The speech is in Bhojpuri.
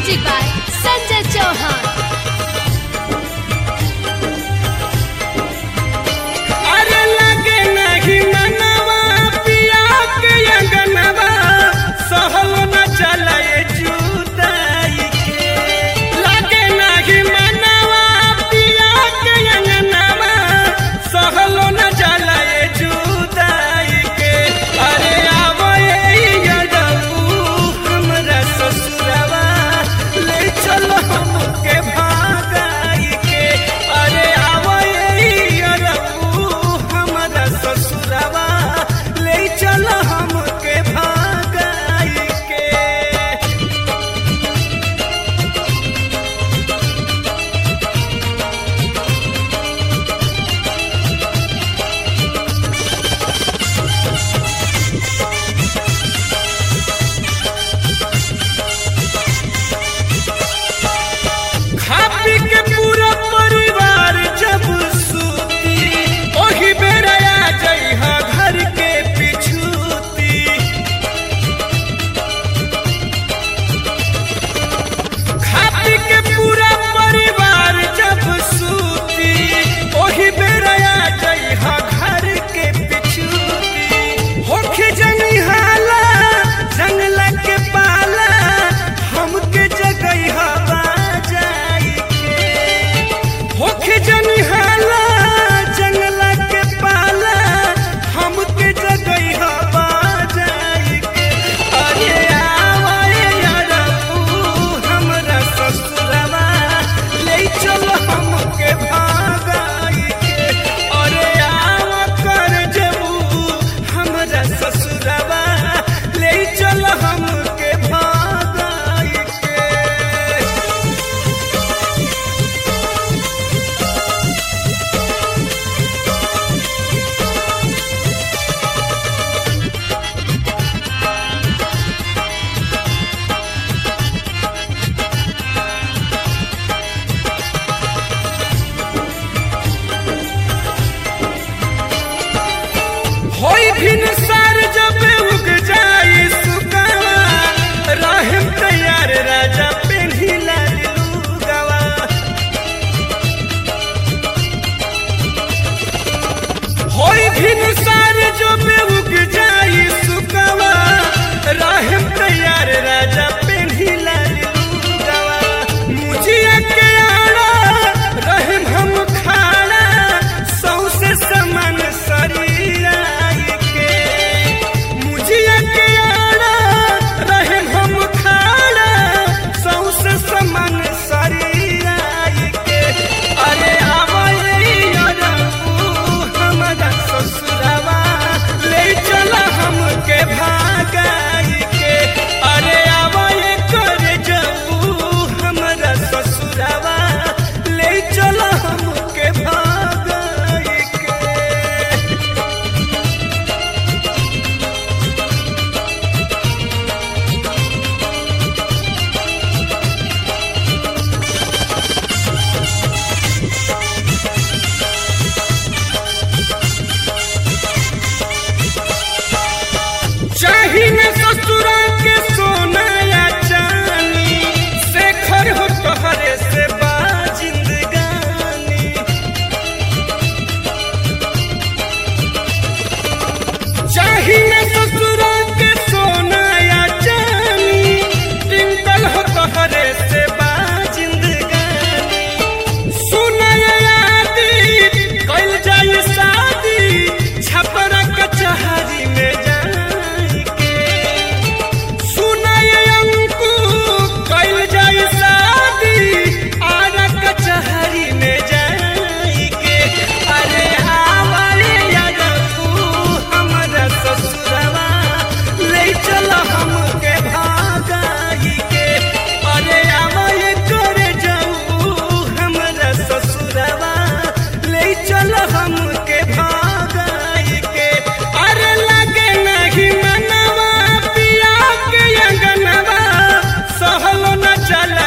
Music by Sanjay Chauhan. अरे लगे नहीं मनवा पिया के अंगनवा सहल न चले जुदाई के। लगे नहीं मनवा पिया के अंगनवा सहल न चले जुदाई के। अरे आवे यादऊ हमरा ससुरवा ले चलो हमके भागाई के। अरे आवे यादऊ हमरा ससुरवा ले चलो हमके भागाई के। खा पी के पूरा परिवार जब सूती ओही बेरा आ जइहा घर के पिछूती। खा पी के पूरा परिवार जब सूती ओही बेरा आ जइहा घर के पिछूती। होखे जंगहाला जंगला के पाला हमके जगइहा बाजाई के। होखे जंगहाला जंगला के पाला हमके जगइहा बाजाई के। अरे आवे यादऊ हमरा ससुरवा ले चलो हमके भागाई के। अरे आवा कर जबू हमरा ससुरवा ले चलो हमके भागाई के। होई भिन सार जब उग जाई सुगवा रहम तैयार राजा पेन्हिला लुगवा। होई भिन सार जब उग जाई सुगवा रहम तैयार राजा पेन्हिला लुगवा। मुझिया के आड़ा रहम हम खाड़ा सौसे समान शरीराई के। मुझिया के आड़ा रहम हम खाड़ा सौसे समान शरीराई के। अरे आवे यादऊ हमरा ससुरवा ले चला हमके भागाई के। अरे आवे कर जबू हमरा ससुरवा ले चला हमके भागाई के। चाही न ससुरा के सोना या चानी शेखर हो तोहरे से बा जिंदगानी। चाही न ससुरा के सोना या चानी टिंकल हो तोहरे से बा जिंदगानी। सुना यादी कइल जाई शादी छपरा कचहरी में जाई के। सुना अंकु कइल जाई शादी आरा कचहरी में जाई के। अरे आवे यादऊ हमरा ससुरवा ले चलो हमके भागाई के। अरे आवे कर जाऊ हमरा ससुरवा ले चलो हमके भागाई के। अरे लगे नहीं मनवा पिया के अंगनवा सहल न चले